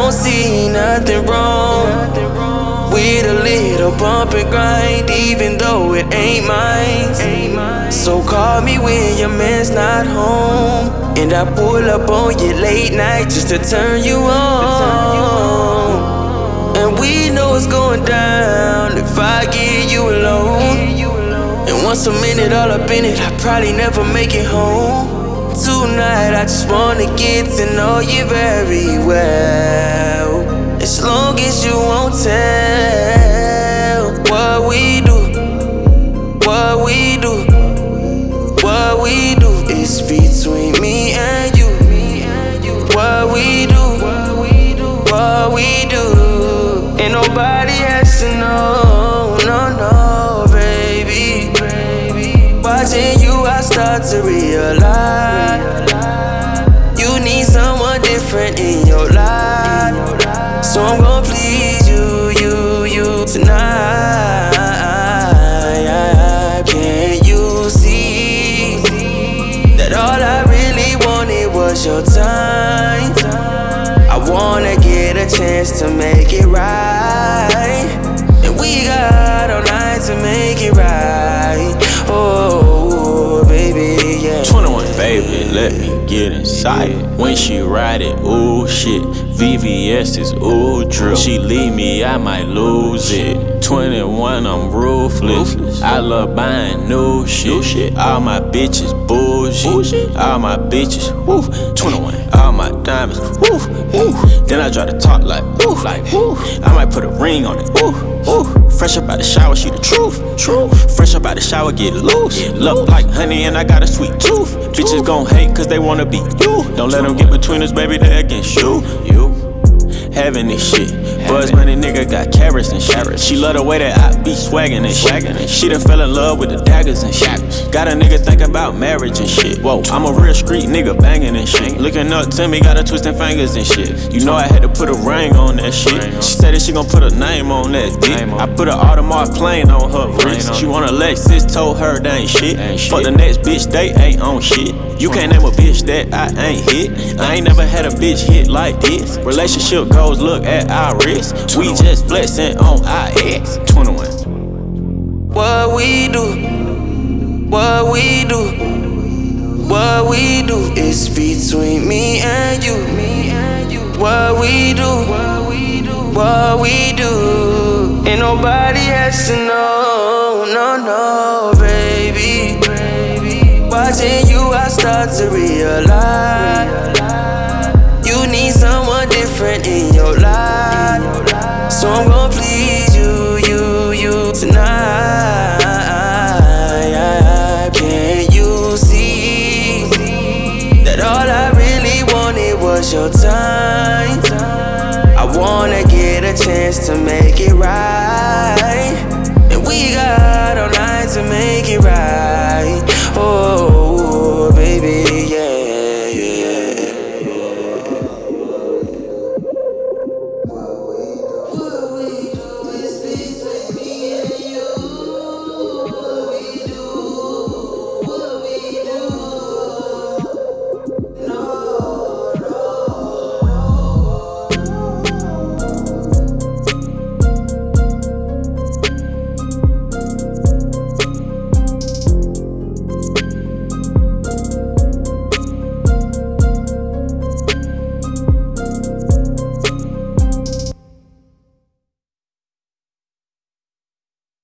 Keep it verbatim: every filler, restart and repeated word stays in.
don't see nothing wrong with a little bump and grind, even though it ain't mine. So call me when your man's not home, and I pull up on you late night just to turn you on. And we know it's going down if I get you alone. And once a minute all up in it, I probably never make it home. Tonight I just wanna get to know you very well, as long as you won't tell what we do, what we do, what we do is between me and you. What we do, what we do, ain't nobody has to know, no, no, baby. Watching you, I start to realize you need someone different in your life. So I'm gon' please you, you, you tonight. Can't you see that all I really wanted was your time? I wanna get a chance to make it right, and we got all night to make it right. Oh, baby, yeah. twenty-one, baby, let me get inside it. When she ride it, ooh shit. V V S is ooh drip. She leave me, I might lose it. twenty-one, I'm ruthless. I love buying new shit. All my bitches bullshit. All my bitches, woo. twenty-one, all my diamonds, woo, woo. Then I try to talk like, woo, like, woo. I might put a ring on it, woo, woo. Fresh up out the shower, she the truth, truth. Fresh up out the shower, get loose. Look like honey and I got a sweet tooth. Bitches gon' hate cause they wanna be you. Don't let them get between us, baby, they against you. You having this shit. Buzz money nigga got carrots and shit. She love the way that I be swaggin' and shit. She done fell in love with the daggers and shit. Got a nigga thinking about marriage and shit. Whoa, I'm a real street nigga banging and shit. Looking up to me, got her twisting fingers and shit. You know I had to put a ring on that shit. She said that she gon' put a name on that dick. I put an Audemars plane on her wrist. She want a Lexus, told her that ain't shit. Fuck the next bitch, they ain't on shit. You can't name a bitch that I ain't hit. I ain't never had a bitch hit like this. Relationship goals, look at our wrist. We just flexing on our ex. twenty-one. What we do, what we do, what we do is between me and you. What we do, what we do, ain't nobody has to know, no, no, baby. Watching you, I start to realize you need someone different in your life. So I'm gon' please you, you, you tonight. Can't you see that all I really wanted was your time? I wanna get a chance to make it right, and we got all night to make it right. Oh.